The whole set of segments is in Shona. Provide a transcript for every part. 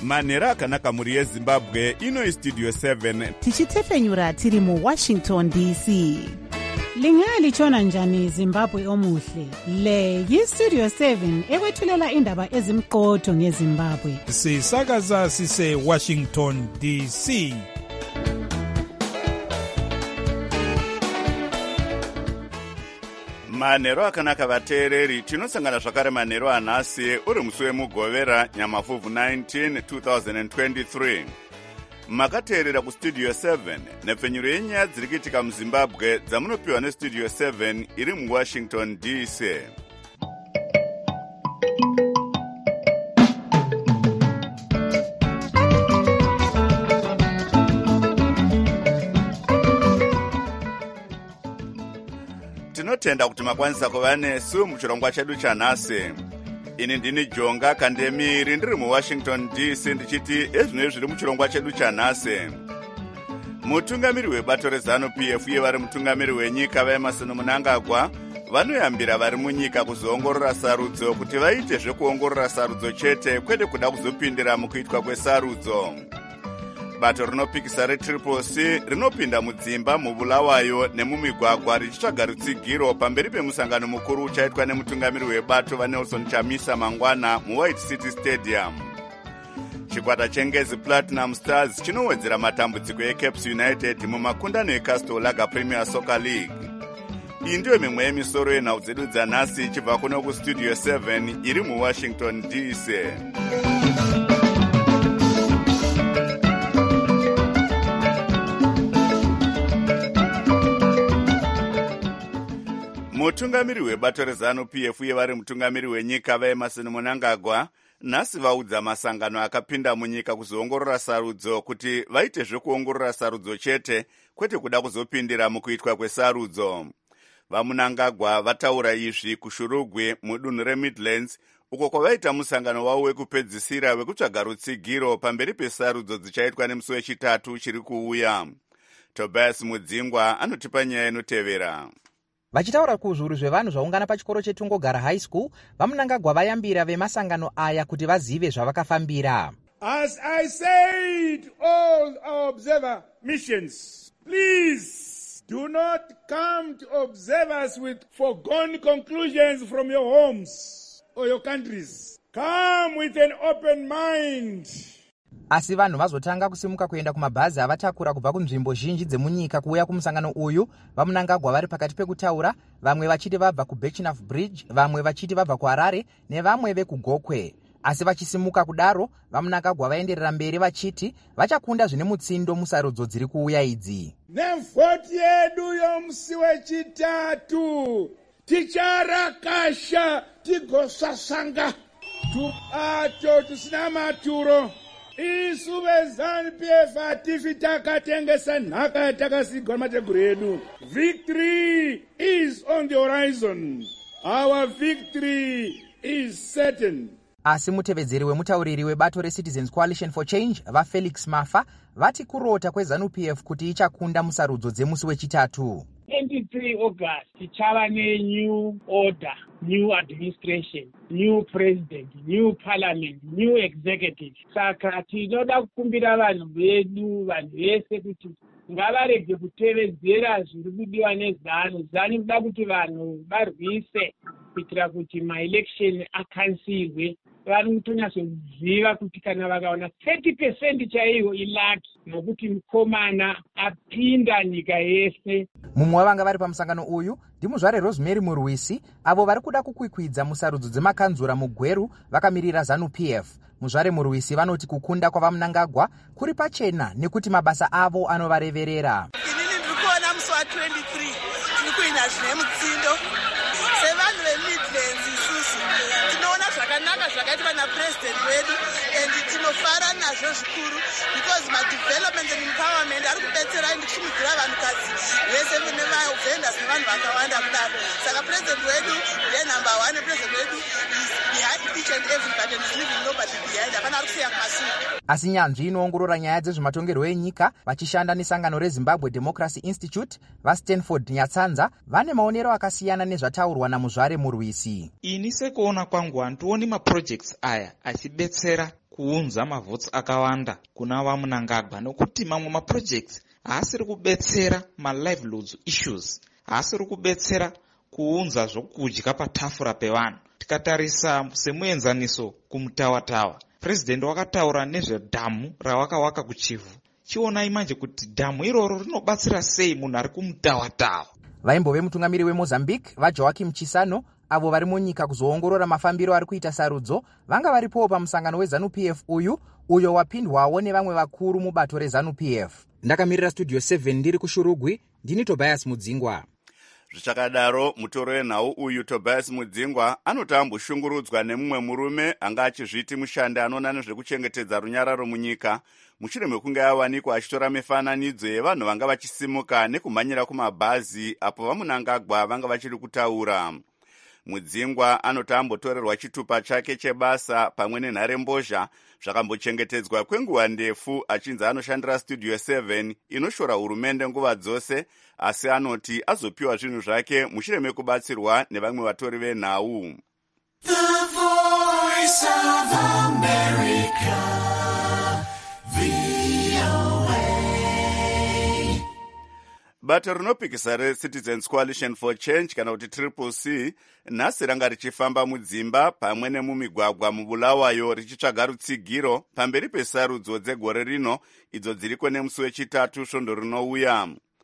manhero akanaka mhuri yezimbabwe. Ino Studio 7 tichitefenyura tiri mu Washington DC. Lingalitshona njani Zimbabwe omuhle? Le yi-Studio 7 ekwethulela indaba ezimqotho ngeZimbabwe. Sisakaza sise Washington DC. manhero akanaka vateereri. Tinosangana zvakare manhero anhasi uri musi wemugovera nyamafuvhu 19 2023. Makateerera kustudio 7 nepfenyuro yenyaya dziri kuitika muzimbabwe dzamunopiwa nestudio 7 iri muwashington DC. Tinotenda kuti makwanisa kuva nesu muchirongwa chedu chanhasi. Ini ndini Jonga Kandemiri ndiri muWashington DC ndichiti ezvinoi zviri muchirongwa chedu chanhasi. Mutungamiri webato reZANU-PF uye vari mutungamiri wenyika vaEmerson Mnangagwa vanoyambira vari munyika kuzoongorora sarudzo kuti vaite zvekuongorora sarudzo chete kwete kuda kuzopindira mukuitwa kwesarudzo. Bato rinopikisa reTriple-C rinopinda mudzimba mubulawayo nemumigwagwa richitsvaga rutsigiro pamberi pemusangano mukuru uchaitwa nemutungamiri webato vaNelson Chamisa mangwana muWhite City Stadium. Chikwata chengezi Platinum Stars chinowedzera matambudziko eCaps United mumakundano eCastle Lager Premier Soccer League. Iyi ndiyo mimwe yemisoro yenhau dzedu dzanhasi ichibva kuno kustudio 7 iri muWashington DC. Mutungamiri webato reZANU-PF uye vari mutungamiri wenyika vaEmerson Mnangagwa nhasi vaudza masangano akapinda munyika kuzoongorora sarudzo kuti vaite zvekuongorora sarudzo chete kwete kuda kuzopindira mukuitwa kwesarudzo. VaMnangagwa vataura izvi kuShurugwi mudunhu reMidlands uko kwavaita musangano wavo wekupedzisira wekutsvaga rutsigiro pamberi pesarudzo dzichaitwa nemusi wechitatu chiri kuuya. Tobias Mudzingwa anotipa nyaya inotevera. Vachitaura kuzviuru zvevanhu zvaungana pachikoro cheTungogara High School, vaMnangagwa vayambira vemasangano aya kuti vazive zvavakafambira. As I said, all our observer missions, please do not come to observe us with foregone conclusions from your homes or your countries. Come with an open mind. Asi vanhu vazotanga kusimuka kuenda kumabhazi avatakura kubva kunzvimbo zhinji dzemunyika kuuya kumusangano uyu. VaMnangagwa vari pakati pekutaura, vamwe vachiti vabva kuBirchnough Bridge, vamwe vachiti vabva kuHarare nevamwe vekugokwe. Asi vachisimuka kudaro, vaMnangagwa vaenderera mberi vachiti vachakunda zvine mutsindo musarudzo dziri kuuya idzi. Nevhoti yedu yomusi wechitatu ticharakasha tigosasanga tubato tusina maturo. Isu veZANU-PF hatifi takatengesa nhaka yatakasigwa namateguru edu. Victory is on the horizon. Our victory is certain. Asi mutevedzeri wemutauriri webato reCitizens Coalition for Change vaFelix Mafa vati kurota kweZANU-PF kuti ichakunda musarudzo dzemusi wechitatu. 23 August tichava new order, new administration, new president, new parliament, new executive. Saka tinoda kukumbira vanhu vedu, vanhu vese kuti ngavarege kutevedzera zviri kudiwa neZANU. ZANU inoda kuti vanhu varwise kuitira kuti maelection akansilwe. Vari kutonyasoziva kuti kana vakaona 30% chaiyo ilaki nokuti mukomana apinda nyika yese. Mumwe wavanga vari pamusangano uyu ndimuzvare Rosemary Murwisi, avo vari kuda kukwikwidza musarudzo dzemakanzura mugweru vakamirira ZANU-PF. Muzvare Murwisi vanoti kukunda kwavaMnangagwa kuri pachena nekuti mabasa avo anovareverera. Inini ndiri kuona musi wa23 tiri kuina zvine mutsindo sevanhu veMidlands. Isusu tinoona zvakanaka zvakaitwa napresident wedu and tinofara nazvo zvikuru because madevelopment and empowerment ari kubetsera ndichimudzira vanhukadzi vese nevavhendas nevanhu vakawanda kudaro. Saka president wedu ndiye number 1. President wedu is behind each and everybody and is leaving nobody behind. Hapana ari kusiya kumasuku. Asi nyanzvi inoongorora nyaya dzezvematongerwo enyika vachishanda nesangano reZimbabwe Democracy Institute vaStanford Nyatsanza vane maonero akasiyana nezvataurwa namuzvare Murwisi. Ini sekuona kwangu handioni maprojects aya achibetsera kuunza mavhotsi akawanda kuna vaMnangagwa, nokuti mamwe maprojects haasiri kubetsera malivelihood issues, haasiri kubetsera kuunza zvokudya patafura pevanhu. Tikatarisa semuenzaniso kumutawa-tawa, president wakataura nezvedhamu ravakawaka kuChivu. Chionai manje kuti dhamu iroro rinobatsira sei munhu ari kumutawa-tawa. Vaimbove mutungamiri weMozambique vaJoaquim Chissano, avo vari munyika kuzoongorora mafambiro ari kuita sarudzo, vanga varipowo pamusangano weZANU-PF uyo wapindwawo nevamwe vakuru mubato reZANU-PF. Ndakamirira Studio 7 ndiri kuShurugwi, ndini Tobias Mudzingwa. Zvichakadaro, mutoro wenhau uyu Tobias Mudzingwa anoti amboshungurudzwa nemumwe murume anga achizviti mushandi anoona nezvekuchengetedza runyararo munyika, mushure mekunge awanikwa achitora mifananidzo yevanhu vanga vachisimuka nekumhanyira kumabhazi apo vaMnangagwa vanga vachiri kutaura. Mudzingwa anoti ambotorerwa chitupa chake chebasa pamwe nenharembozha zvakambochengetedzwa kwenguva ndefu, achinzi anoshandira Studio 7 inoshora hurumende nguva dzose, asi anoti azopiwa zvinhu zvake mushure mekubatsirwa nevamwe vatori venhau. The Voice of America, VOA. Bato rinopikisa reCitizens Coalition for Change kana kuti CCC nhasi ranga richifamba mudzimba pamwe nemumigwagwa muBulawayo richitsvaga rutsigiro pamberi pesarudzo dzegore rino idzo dziriko nemusi wechitatu svondo rinouya.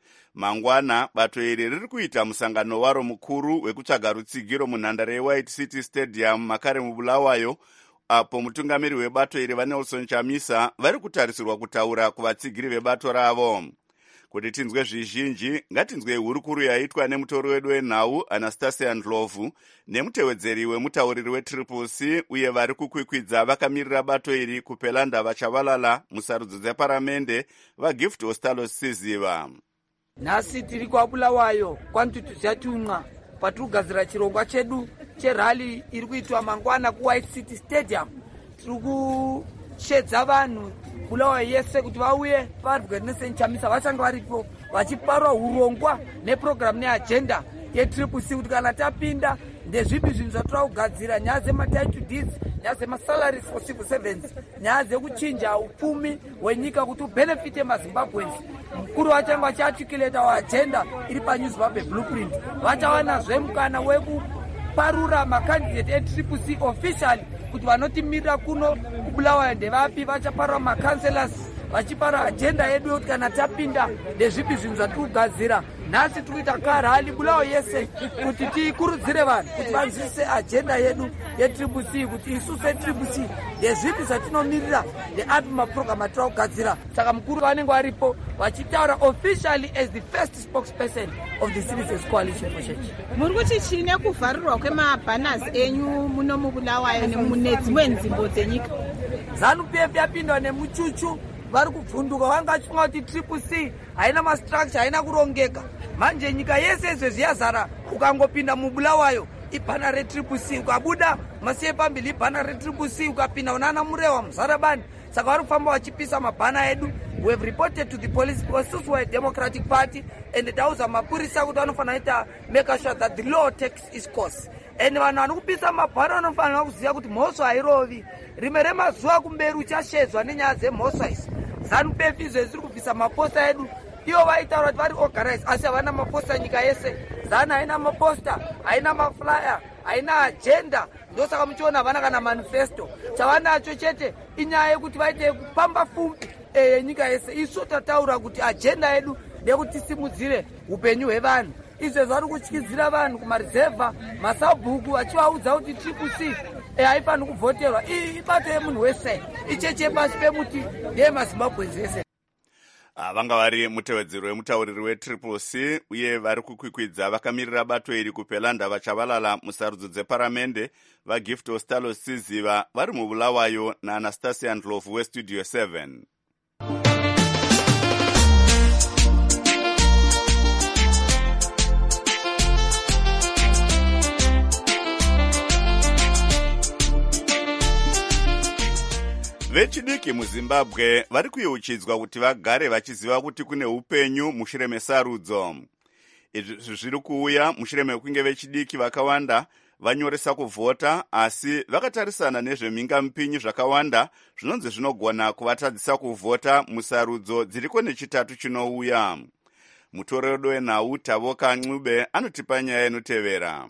Mangwana bato iri riri kuita musangano waro mukuru wekutsvaga rutsigiro munhandare yeWhite City Stadium makare muBulawayo, apo mutungamiri webato iri vaNelson Chamisa vari kutarisirwa kutaura kuvatsigiri vebato ravo. Kuti tinzwe zvizhinji, ngatinzwe hurukuru yaitwa nemutori wedu wenhau Anastasia Ndlovu nemutevedzeri wemutauriri weCCC uye vari kukwikwidza vakamirira bato iri kupela ndava chavalala musarudzo dzeparamende vaGift Ostalo Siziva. Nhasi tiri kwaBulawayo kwantutu zvatunqa patirikugadzira chirongwa chedu cherali iri kuitwa mangwana kuWhite City Stadium. Tiri kushedza vanhu Bulawayo yese kuti vauye varwe neSenchamisa vachanga varipo vachiparwa urongwa neprogramu neagenda yeCCC kuti kana tapinda ndezvipi zvinhu zvatira kugadzira, nyaya dzematitle deeds, nyaya dzemasalaries for civil servants, nyaya dzekuchinja upfumi hwenyika kuti ubenefite maZimbabweans. Mukuru vachanga vachiarticulata agenda iri paNewZimbabwe blueprint, vachawanazve mukana wekuparura makandidate eCCC officially kuti vanotimirira kuno kuBulawayo ndevapi, vachaparwa macancelors vachipara agenda yedu yoti kana tapinda ndezvipi zvinhu zvatiri kugadzira. Nhasi tiri kuita karali Bulawayo yese kuti tikurudzire vanhu kuti vanzwisise agenda yedu yeCCC, kuti isu seCCC ndezvipi zvatinomirira neapi maprogramu atiri kugadzira. Saka mukuru vanenge varipo vachitaura officially as the first spokesperson of the Citizens Coalition for Change. Muri kuti chine kuvharirwa kwemabhanners enyu muno muBulawayo nedzimwe nzvimbo dzenyika? ZANU-PF yapindwa nemuchuchu, vari kubvunduka, vanga vachifunga kuti CCC haina mastructure, haina kurongeka. Manje nyika yese izvezvi yazara, ukangopinda muBulawayo ibhana reCCC, ukabuda masiye pambili ibhana reCCC, ukapinda unana Murewa Muzarabani. Saka vari kufamba vachipisa mabhana edu. We have reported to the police because this was a Democratic Party and tauza mapurisa kuti vanofanira kuita make sure that the law takes its course. And vanhu vari kupisa mabhana vanofanira kuziva kuti mhosva hairovi. Rimwe remazuva kumberi uchashedzwa nenyaya dzemhosva idzi. ZANU-PF izvezvi iri kubvisa maposta edu. Ivo vaitaura kuti vari organize asi havana maposta nyika yese. ZANU haina maposta, haina maflyer, haina agenda. Ndosaka muchiona havana kana manifesto. Chavanacho chete inyaya yekuti vaite kupamba fumbi yenyika yese. Isu tataura kuti agenda yedu ndeyekuti tisimudzire upenyu hwevanhu. Izvezvi vari kutyidzira vanhu kumarizevha, masabhuku vachivaudza kuti CCC haifaniri kuvhoterwa. Ibato yemunhu wese, icheche pasi pemuti ndeyemaZimbabweans ese. Vanga vari mutevedzeri wemutauriri weCCC uye vari kukwikwidza vakamirira bato iri kupela ndava chavalala musarudzo dzeparamende vaGift Ostalo Siziva vari muBulawayo naAnastasia Ndlovu weStudio 7. Vechidiki muZimbabwe vari kuyeuchidzwa kuti vagare vachiziva kuti kune upenyu mushure mesarudzo. Izvi zviri kuuya mushure mekunge vechidiki vakawanda vanyoresa kuvhota, asi vakatarisana nezvemingamupinyi zvakawanda zvinonzi zvinogona kuvatadzisa kuvhota musarudzo dziriko nechitatu chinouya. Mutoredo wenhau Tavoka Ncube anotipa nyaya inotevera.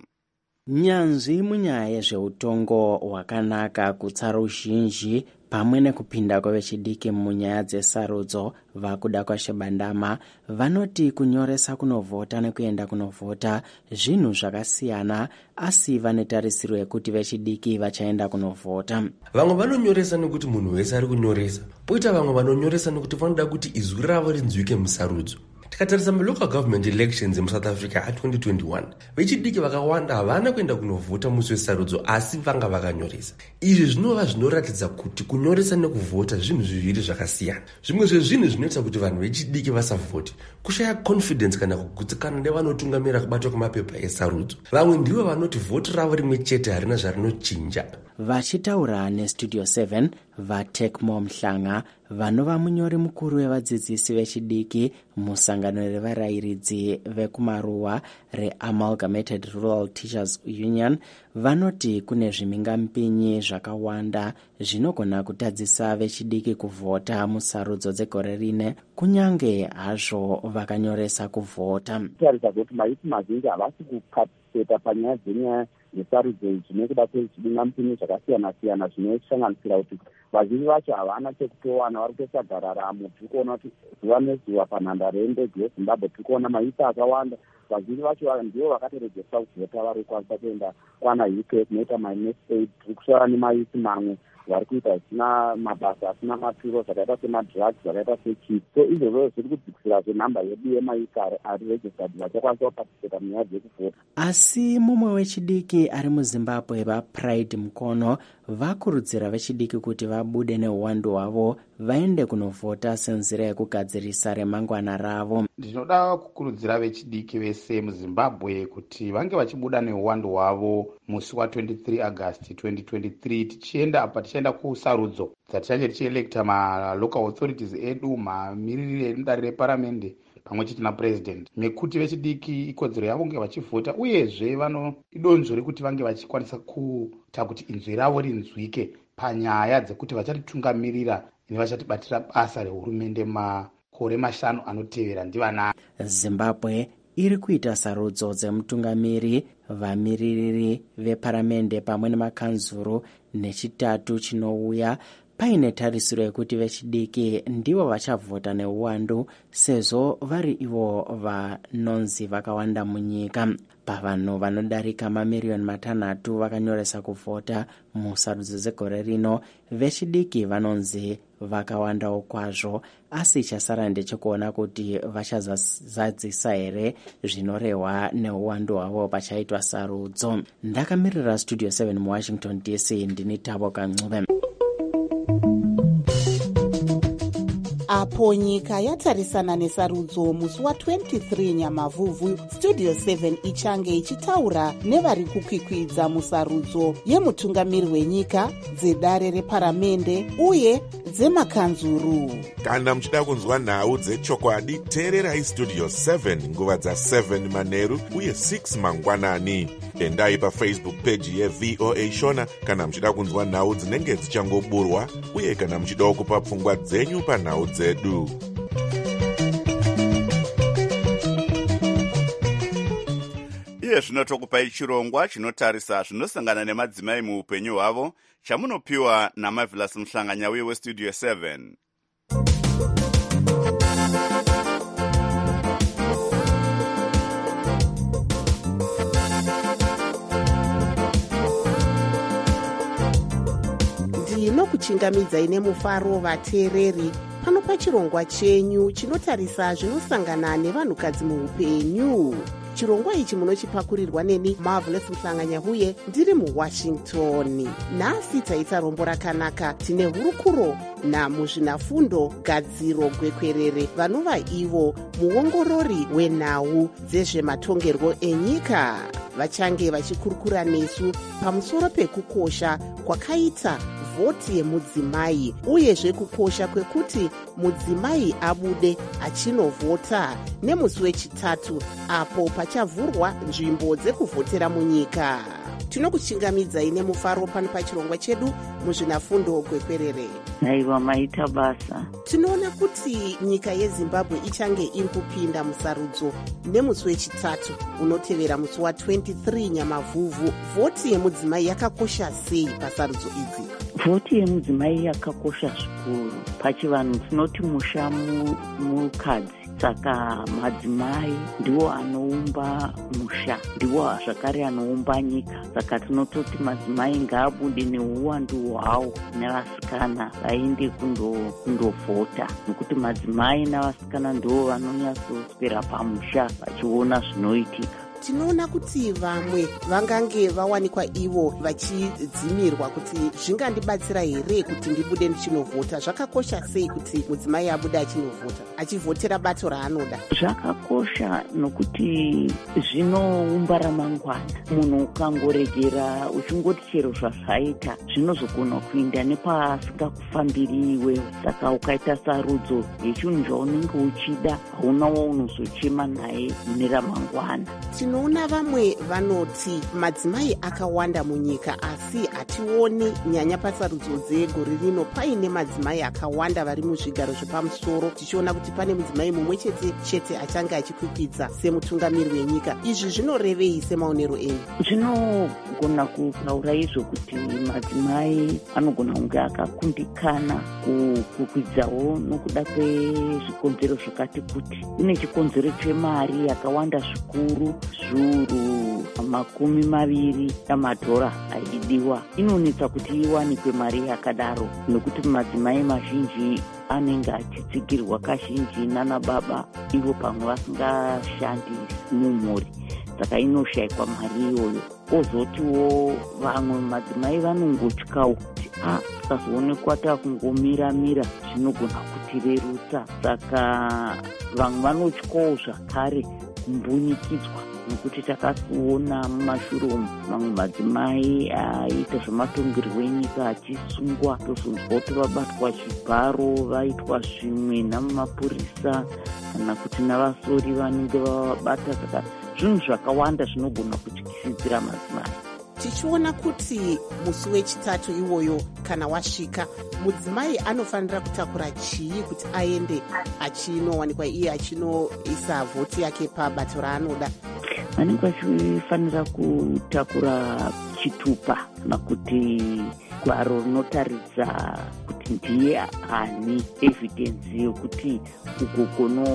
Nyanzvi munyaya yezveutongo hwakanaka, kutsa ruzhinji pamwe nekupinda kwevechidiki munyaya dzesarudzo vakuda kwaShabandama vanoti kunyoresa kunovhota nekuenda kunovhota zvinhu zvakasiyana, asi vanetarisiro yekuti vechidiki vachaenda kunovhota. Vamwe vanonyoresa nekuti munhu wese ari kunyoresa, poita vamwe vanonyoresa nekuti vanoda kuti izwi ravo rinzwike musarudzo. Tikatarisa local government elections muSouth Africa a2021, vechidiki vakawanda havana kuenda kunovhota musi wesarudzo, asi vanga vakanyoresa. Izvi zvinova zvinoratidza kuti kunyoresa nekuvhota zvinhu zviviri zvakasiyana. Zvimwe zvezvinhu zvinoita kuti vanhu vechidiki vasavhoti kushaya confidence kana kugutsikana nevanotungamira kubatwa kwemapepa esarudzo. Vamwe ndivo vanoti vhoti ravo rimwe chete harina zvarinochinja. Vachitaura neStudio 7, vaTekmo Mhlanga vanova munyori mukuru wevadzidzisi vechidiki musangano revarayiridzi vekumaruwa reAmalgamated Rural Teachers Union vanoti kune zvimingamupinyi zvakawanda zvinogona kutadzisa vechidiki kuvhota musarudzo dzegore rine, kunyange hazvo vakanyoresa kuvhota. Tarisa kuti maiti mazhinji havasi kuparticipata panyaya dzenyaya yesarudzo izvi nekuda kwezvimingamupinyi zvakasiyana-siyana zvinosanganisira kuti vazhinji vacho havana chekutowana, vari kutosa ramo. Tiri kuona kuti zuva nezuva panhandare yendege yeZimbabwe tiri kuona maisa akawanda. Vazhinji vacho ndivo vakatoredzesa kuvhota vari kukwanisa kuenda kwana UK kunoita maNest Aid. Tiri kusara nemaisi mamwe vari kuita zvisina mabasa asina maturo zvakaita semadrugs, zvakaita sechips. So izvozvo zviri kudzikisira zvenhamba yedu yemaisa ari registered vachakwanisa kuparticipata munyaya dzekuvhota. Asi mumwe wechidiki ari muZimbabwe vaPride Mukono vakurudzira vechidiki kuti vabude neuwandu hwavo vaende kunovhota senzira yekugadzirisa remangwana ravo. Ndinoda kukurudzira vechidiki vese muZimbabwe kuti vange vachibuda neuwandu hwavo musi wa23 August 2023 tichienda apa tichienda kusarudzo dzatichange tichielekta malocal authorities edu, mamiriri emudare reparamende pamwe chete napresident. Nekuti vechidiki ikodzero yavo kunge vachivhota, uyezve vano idonzvo rekuti vange vachikwanisa kuita kuti inzwi ravo rinzwike panyaya dzekuti vachatitungamirira nevachatibatira basa rehurumende makore 5 anotevera ndivanani. Zimbabwe iri kuita sarudzo dzemutungamiri, vamiririri veparamende pamwe nemakanzuru nechitatu chinouya, paine tarisiro yekuti vechidiki ndivo vachavhota neuwandu sezvo vari ivo vanonzi vakawanda munyika. Pavanhu vanodarika mamiriyoni 6 vakanyoresa kuvhota musarudzo dzegore rino, vechidiki vanonzi vakawandawo kwazvo, asi chasara ndechekuona kuti vachazadzisa here zvinorehwa neuwandu hwavo pachaitwa sarudzo. Ndakamirira Studio 7 muWashington DC, ndini Tavoka Ncube. Apo nyika yatarisana nesarudzo musi wa23 Nyamavhuvhu, Studio 7 ichange ichitaura nevari kukwikwidza musarudzo yemutungamiri wenyika, dzedare reparamende uye dzemakanzuru. Kana muchida kunzwa nhau dzechokwadi, teererai Studio 7 nguva dza7 manheru uye 6 mangwanani. Endai paFacebook page yeVOA Shona kana muchida kunzwa nhau dzinenge dzichangoburwa, uye kana muchida kupa pfungwa dzenyu panhau dzedu. Iye zvinotokupai chirongwa chinotarisa zvinosangana nemadzimai muupenyu hwavo, chamunopiwa naMarvelous Mhlanga weStudio 7. Ndinokuchingamidzai nemufaro vateereri pano pachirongwa chenyu chinotarisa zvinosangana nevanhukadzi muupenyu. Chirongwa ichi munochipakurirwa neni Marvelous Mhlanga uye ndiri muWashington. Nhasi taita rombo rakanaka, tine hurukuro namuzvinafundo gadziro gwekwerere vanova ivo muongorori wenhau dzezvematongerwo enyika. Vachange vachikurukura nesu pamusoro pekukosha kwakaita vhoti yemudzimai, uyezve kukosha kwekuti mudzimai abude achinovhota nemusi wechitatu apo pachavhurwa nzvimbo dzekuvhotera munyika. tinokuchingamidzai nemufaro pano pachirongwa chedu muzvinafundo kwekwerere. Aiwa, maita basa. Tinoona kuti nyika yeZimbabwe ichange iri kupinda musarudzo nemusi wechitatu unotevera musi wa23 Nyamavhuvhu. Vhoti yemudzimai yakakosha sei pasarudzo idzi? Vhoti yemudzimai yakakosha zvikuru. Pachivanhu tinoti musha mukadzi, saka madzimai ndiwo anoumba musha, ndiwo zvakare anoumba nyika. Saka tinototi madzimai ngaabude neuwandu hwawo nevasikana vaende kundovhota, nekuti madzimai navasikana ndiwo vanonyatsoswera pamusha vachiona zvinoitika. Tinoona kuti vamwe vangange vawanikwa ivo vachidzimirwa kuti zvingandibatsira here kuti ndibude ndichinovhota. Zvakakosha sei kuti mudzimai abude achinovhota, achivhotera bato raanoda? Zvakakosha nokuti zvinoumba ramangwana. Munhu ukangoregera uchingoti chero zvazvaita zvinozogona kuinda nepasingakufambiri iwewe. Saka ukaita sarudzo yechinhu zvaunenge uchida, hauna waunozochema naye mune ramangwana. Tinoona vamwe vanoti madzimai akawanda munyika, asi hationi nyanya pasarudzo dzegore rino paine madzimai akawanda vari muzvigaro zvepamusoro. Tichiona kuti pane mudzimai mumwe chete achange achikwikwidza semutungamiri wenyika. Izvi zvinorevei semaonero enyu? Zvinogona kutaura izvo kuti madzimai anogona kunge akakundikana kukwidzawo nokuda kwezvikonzero zvakati kuti. Kune chikonzero chemari yakawanda zvikuru, zviuru 20 amadhora aidiwa. Inonetsa kuti iwanikwe mari yakadaro nekuti madzimai mazhinji anenge achitsigirwa kazhinji nana baba, ivo pamwe vasingashandi mumhuri, saka inoshayikwa mari iyoyo. Kozotiwo vamwe madzimai vanongotyawo kuti tikazoonekwa takungomira zvinogona kutirerutsa, saka vamwe vanotyawo zvakare kumbunikidzwa, nekuti takasiona mumashure umu mamwe madzimai aita zvematongerwo enyika achisungwa, tozonzwa kuti vabatwa chibharo, vaitwa zvimwe namapurisa kana kuti navasori vanenge vavabata. Saka zvinhu zvakawanda zvinogona kutyisidzira madzimai. Tichiona kuti musi wechitatu iwoyo kana wasvika, mudzimai anofanira kutakura chii kuti aende achinowanikwa iye achinoisa vhoti yake pabato raanoda? Vanenge vachifanira kutakura chitupa kana kuti gwaro rinotaridza kuti ndiye ani, evidence yokuti uko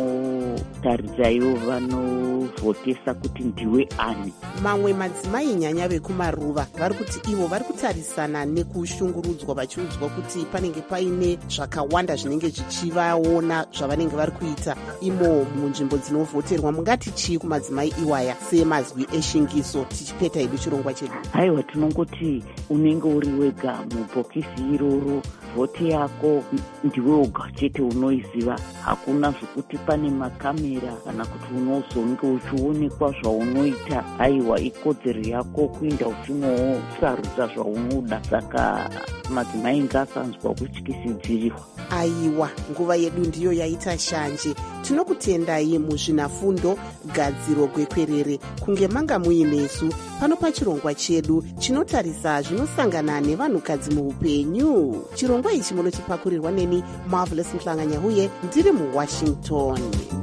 kunotaridza ivo vanovhotesa kuti ndiwe ani. Mamwe madzimai nyanya vekumaruva vari kuti ivo vari kutarisana nekushungurudzwa, vachiudzwa kuti panenge paine zvakawanda zvinenge zvichivaona zvavanenge vari kuita imo munzvimbo dzinovhoterwa. Mungati chii kumadzimai iwaya semazwi eshingiso tichipeta hedu chirongwa chedu? Haiwa, tinongoti unenge uri wega mubhokisi iroro, vhoti yako ndiwe woga chete unoiziva. Hakuna zvokuti pane makamera kana kuti unozonge uchionekwa zvaunoita. Haiwa, ikodzero yako kuenda uchinosarudza zvaunoda. Saka madzimai ngasanzwa kutyisidzirirwa. Aiwa, nguva yedu ndiyo yaita shanje. Tinokutendai muzvinafundo gadziro gwekwerere kunge manga muinesu pano pachirongwa chedu chinotarisa zvinosangana nevanhukadzi muupenyu. Chirongwa ichi munochipakurirwa neni Marvelous Mhlanganyahuye, ndiri muWashington.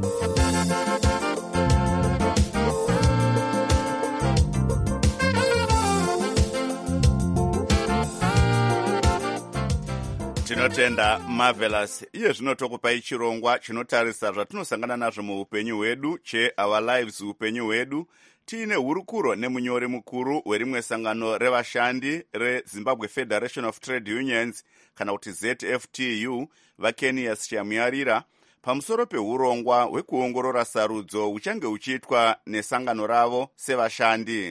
Tinotenda Marvelous. Iye zvino tokupai chirongwa chinotarisa zvatinosangana nazvo muupenyu hwedu, che-Our Lives upenyu hwedu. Tiine hurukuro nemunyori mukuru werimwe sangano revashandi reZimbabwe Federation of Trade Unions kana kuti ZFTU, vaKenias Chamuyarira, pamusoro peurongwa hwekuongorora sarudzo huchange huchiitwa nesangano ravo sevashandi.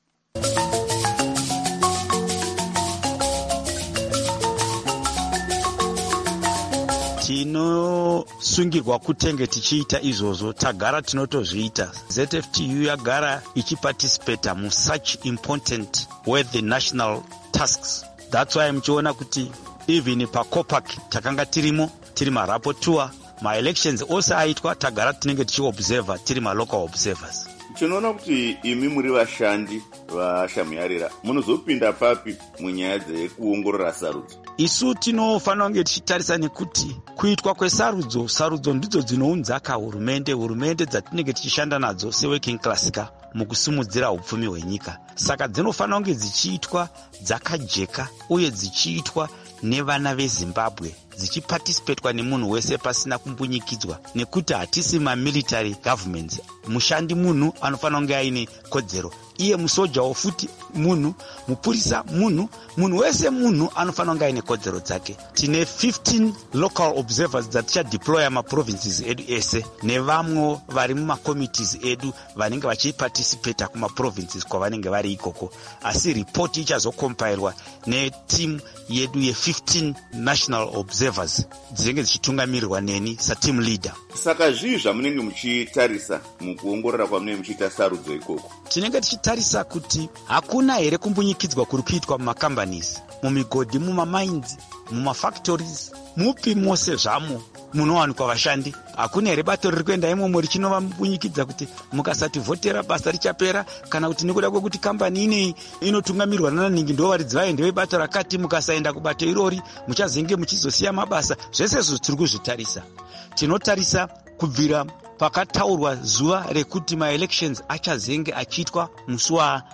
Tinosungirwa kutenge tichiita izvozvo, tagara tinotozviita. ZFTU yagara ichiparticipata musuch important worthy national tasks. That's why muchiona kuti even paCOPAC takanga tirimo, tiri marapporteur, ma-elections ose aitwa tagara tinenge tichiobserver, tiri ma-local observers. tinoona kuti imi muri vashandi vashamuyarira munozopinda papi munyaya dzekuongorora sarudzo? Isu tinofanira kunge tichitarisa nekuti kuitwa kwesarudzo ndidzo dzinounzaka hurumende dzatinenge tichishanda nadzo seworking class mukusimudzira upfumi hwenyika. Saka dzinofanira kunge dzichiitwa dzakajeka uye dzichiitwa nevana veZimbabwe, dzichipatisipetwa nemunhu wese pasina kumbunyikidzwa, nekuti hatisi mamilitary governments. Mushandi munhu anofanira kunge aine kodzero, iye musojawo futi munhu, mupurisa munhu wese munhu anofanira kunge aine kodzero dzake. Tine 15 local observers dzatichadeploya maprovinces edu ese nevamwe vari mumakomitees edu vanenge vachipatisipeta kumaprovinces kwavanenge vari ikoko, asi ripoti ichazokompairwa netimu yedu ye15 national observers dzinenge dzichitungamirirwa neni sateam leader. Saka zvii zvamunenge muchitarisa mukuongorora kwamunenge muchiita sarudzo ikoko? Tinenge tichitarisa kuti hakuna here kumbunyikidzwa kuri kuitwa mumacompanies, mumigodhi, mumamines, mumafactories, mupi mose zvamo munowanikwa vashandi. Hakuna here bato riri kuenda imomo richinovambunyikidza kuti mukasativhotera basa richapera, kana kuti nekuda kwekuti kambani inei inotungamirwa nananingi ndo varidzi vaende vebato rakati, mukasaenda kubato irori muchazenge muchizosiya mabasa. Zvese izvo tiri kuzvitarisa. Tinotarisa kubvira pakataurwa zuva rekuti maelections achazenge achiitwa musi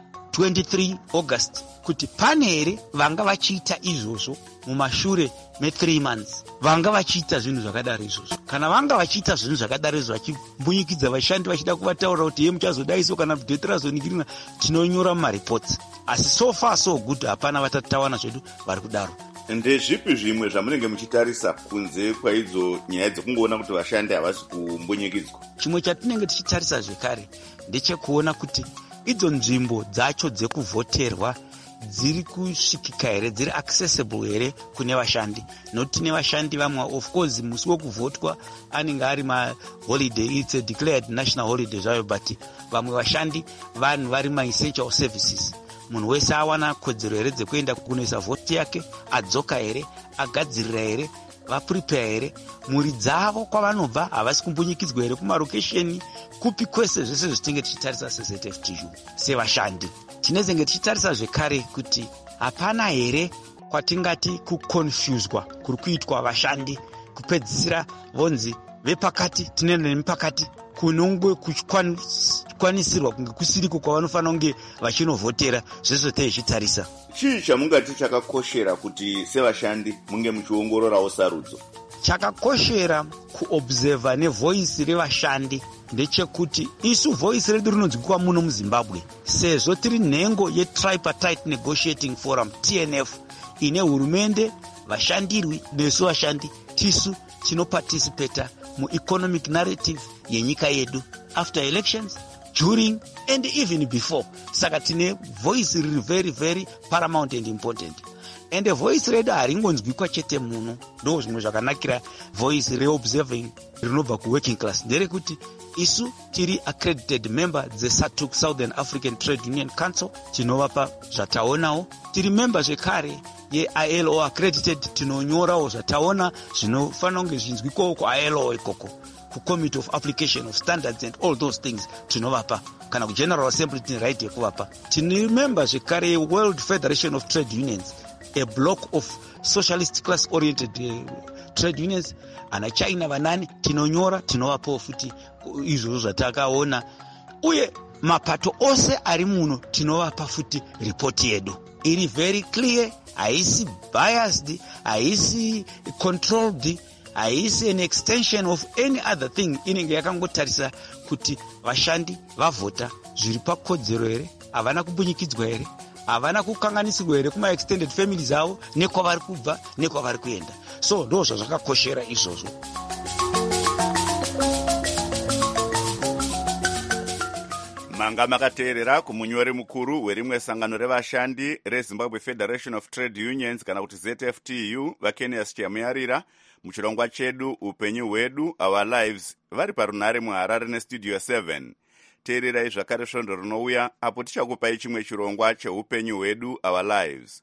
wa23 August kuti pane here vanga vachiita izvozvo mumashure me3 months, vanga vachiita zvinhu zvakadaro izvozvo. Kana vanga vachiita zvinhu zvakadaro izvo vachimbunyikidza vashandi vachida kuvataurira kuti ye muchazodaiso kana bhudheti razoningirina, tinonyora mumareports. Asi so far so good, hapana vatatawana zvedu vari kudaro. Ndezvipi zvimwe zvamunenge muchitarisa kunze kwaidzo nyaya dzekungoona kuti vashandi havasi kumbunyikidzwa? Chimwe chatinenge tichitarisa zvekare ndechekuona kuti idzo nzvimbo dzacho dzekuvhoterwa dziri kusvikika here, dziri accessible here kune vashandi. Nokuti tine vashandi vamwe, of course musi wekuvhotwa anenge ari maholiday, it's a declared national holiday zvayo, but vamwe vashandi vanhu vari maessential services. Munhu wese awana kodzero here dzekuenda kunoisa vhoti yake, adzoka here, agadzirira here, vaprepare here, mhuri dzavo kwavanobva havasi kumbunyikidzwa here kumarokesheni, kupi kwese. Zvese zvitinge tichitarisa seZFTU sevashandi. Tinezenge tichitarisa zvekare kuti hapana here kwatingati kukonfuswa kuri kuitwa vashandi, kupedzisira vonzi vepakati tinenda nemipakati kunongwe kukwanisirwa kunge kusiriko kwavanofanira kunge vachinovhotera. Zvese teichitarisa. Chii chamungati chakakoshera kuti sevashandi munge muchiongororawo sarudzo? Chakakoshera kuobserva nevoisi revashandi ndechekuti isu voisi redu rinonzwikwa muno muZimbabwe, sezvo tiri nhengo yetripartite negotiating forum TNF ine hurumende, vashandirwi nesu vashandi. Tisu tinoparticipata mueconomic narrative yenyika yedu after elections, during and even before. Saka tine voice riri very very paramount and important. And voice redu haringonzwikwa chete muno. Ndo zvimwe zvakanakira voice reobserving rinobva kuworking class nderekuti isu tiri accredited member dzeSATUC, Southern African Trade Union Council, tinovapa zvataonawo. Tiri member zvekare yeILO accredited, tinonyorawo zvataona zvinofanira kunge zvinzwikwawo kuILO ikoko, kuCommittee of Application of Standards and all those things tinovapa, kana kuGeneral Assembly tine right yekuvapa. Tine member zvekare yeWorld Federation of Trade Unions, a block of socialist class oriented trade unions, ana China vanani tinonyora tinovapawo futi izvozvo zvatakaona. Uye mapato ose ari muno tinovapa futi ripoti yedu iri very clear, haisi biased, haisi controlled, haisi an extension of any other thing. Inenge yakangotarisa kuti vashandi vavhota zviri pakodzero here, havana kumbunyikidzwa here, havana kukanganisirwa here kuma-extended families avo, nekwavari kubva nekwavari kuenda. So ndo zvazvakakoshera izvozvo. Manga makateerera kumunyori mukuru werimwe sangano revashandi reZimbabwe Federation of Trade Unions kana kuti ZFTU vaKenias Chamuyarira muchirongwa chedu upenyu hwedu our lives vari parunhare muHarare nestudio 7. Teererai zvakare svondo rinouya apo tichakupai chimwe chirongwa cheupenyu hwedu our lives.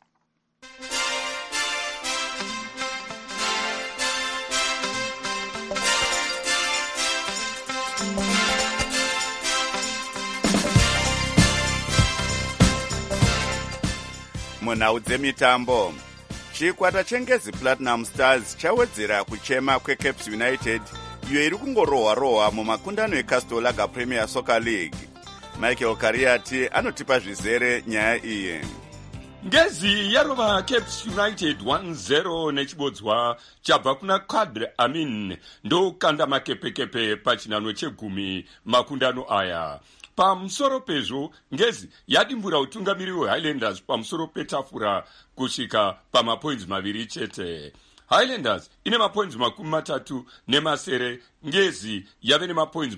munhau dzemitambo, chikwata chengezi Platinum Stars chawedzera kuchema kweCaps United iyo iri kungorohwa-rohwa mumakundano eCastle Lager Premier Soccer League. Michael Kariati anotipa zvizere nyaya iyi. Ngezi yarova Caps United 1-0 nechibodzwa chabva kuna Kadri Amin ndokanda makepekepe pachinano chegumi makundano aya. Pamusoro pezvo, Ngezi yadimbura utungamiri weHighlanders pamusoro petafura kusvika pamapoints maviri chete. Highlanders ine mapoints 30 Ngezi yave nemapoints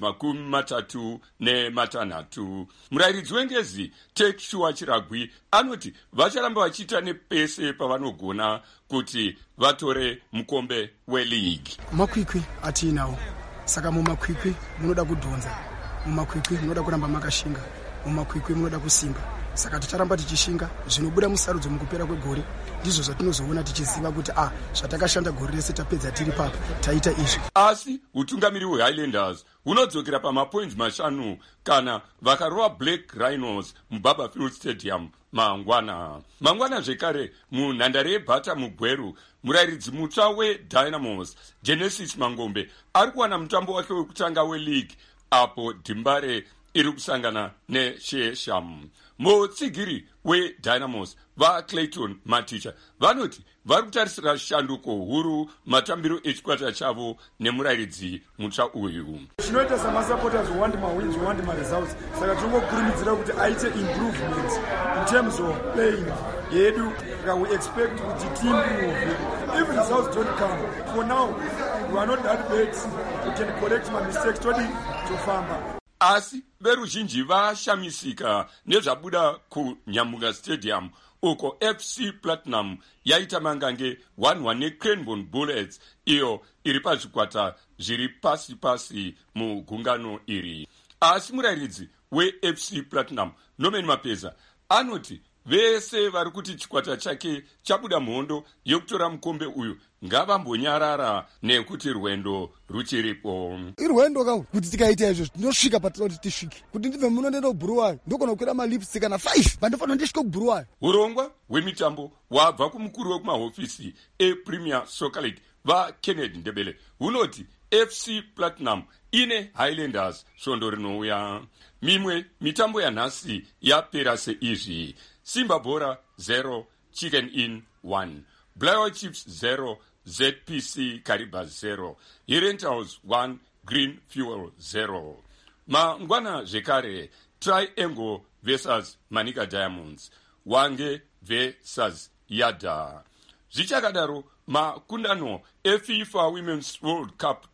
36. Murairidzi wengezi Take Sure Chiragwi anoti vacharamba vachiita nepese pavanogona kuti vatore mukombe weLeague. Makwikwi atinawo, saka mumakwikwi munoda kudhonza, mumakwikwi munoda kuramba makashinga, mumakwikwi munoda kusimba. Saka ticharamba tichishinga zvinobuda musarudzo mukupera kwegore, ndizvo zvatinozoona tichiziva kuti zvatakashanda gore rese tapedza tiri papa taita izvi. Asi utungamiri hweHighlanders hunodzokera pamapoints 5 kana vakarova Black Rhinos muBarberfield Stadium mangwana zvekare munhandare yeBhata muGweru. Murairidzi mutsva weDynamos Genesis Mangombe ari kuwana mutambo wake wekutanga weLeague apo Dimbare iri kusangana neShesham. Mutsigiri weDynamos vaClayton Maticha vanoti vari kutarisira shanduko huru matambiro echikwata chavo nemurairidzi mutsva uyu. Zvinoita samasupporters who want my wins, who want my results. Saka tingokurumidzira kuti aite improvement in terms of playing yedu. We expect kuti team improve. If results don't come, for now we are not that bad. We can correct my mistakes to famba. Asi veruzhinji vashamisika nezvabuda kuNyamuga Stadium uko FC Platinum yaita mangange 1-1 neCranbourne Bullets iyo iri pazvikwata zviri pasi mugungano iri. Asi murairidzi weFC Platinum Norman Mapeza anoti vese vari kuti chikwata chake chabuda mhondo yekutora mukombe uyu ngavambonyarara nekuti rwendo ruchiripo. Irwendo kuti tikaita izvo tinosvika patinoti tisvike. Kuti ndibve muno ndenda kuBuruwayo ndokona kukwira malipsi kana 5 pandofana ndisvike kuBuruwayo. Urongwa hwemitambo hwabva kumukuru wekumahofisi ePremier Soccer League vaKennedy Ndebele hunoti FC Platinum ine Highlanders svondo rinouya. Mimwe mitambo yanhasi yapera seizvi: Simba Bora 0 Chicken Inn 1, Blair Chiefs 0 ZPC Kariba 0, Rentals 1 Green Fuel 0. Mangwana zvekare Triangle vs Manika Diamonds, Wange vs Yada. Zvichakadaro makundano eFIFA Women's World Cup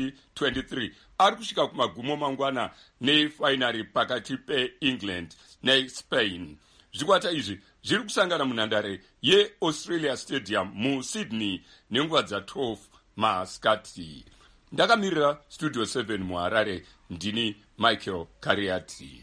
2023 ari kusvika kumagumo mangwana nefainari pakati peEngland neSpain. Zvikwata izvi zviri kusangana munhandare yeAustralia Stadium muSydney nenguva dza12 masikati. Ndakamirira Studio 7 muHarare, ndini Michael Kariati.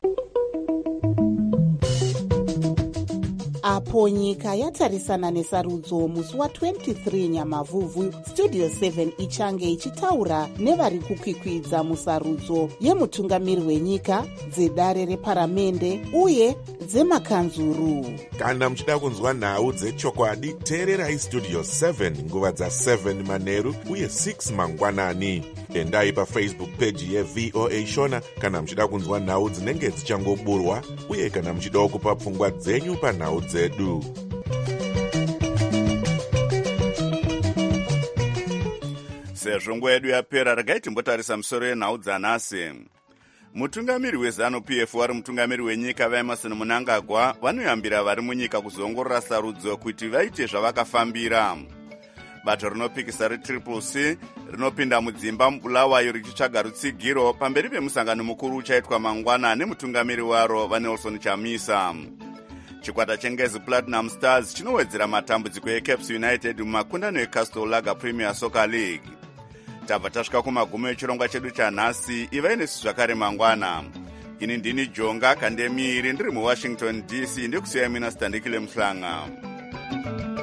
Apo nyika yatarisana nesarudzo musi wa23 Nyamavhuvhu, Studio 7 ichange ichitaura nevari kukwikwidza musarudzo yemutungamiri wenyika, dzedare reparamende uye dzemakanzuru. Kana muchida kunzwa nhau dzechokwadi, teererai Studio 7 nguva dza7 manheru uye 6 mangwanani. Endai paFacebook page yeVOA Shona kana muchida kunzwa nhau dzinenge dzichangoburwa uye kana muchida kupa pfungwa dzenyu panhau dzedu. Sezvo nguva yedu yapera, regai timbotarisa musoro yenhau dzanhasi. Mutungamiri weZANU-PF wari mutungamiri wenyika vaEmmerson Mnangagwa vanoyambira vari munyika kuzongorora sarudzo kuti vaite zvavakafambira. Bato rinopikisa reCCC rinopinda mudzimba muBulawayo richitsvaga rutsigiro pamberi pemusangano mukuru uchaitwa mangwana nemutungamiri waro vaNelson Chamisa. Chikwata chengezi Platinum Stars chinowedzera matambudziko eCaps United mumakundano eCastle Lager Premier Soccer League. Tabva tasvika kumagumo echirongwa chedu chanhasi. Ivai nesu zvakare mangwana. Ini ndini Jonga Kandemiri ndiri muWashington DC, ndikusiyai mina Standikile Mhlanga.